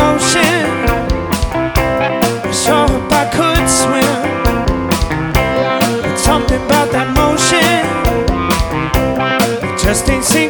ocean. I sure hope I could swim, but something about that motion, it just ain't sinking.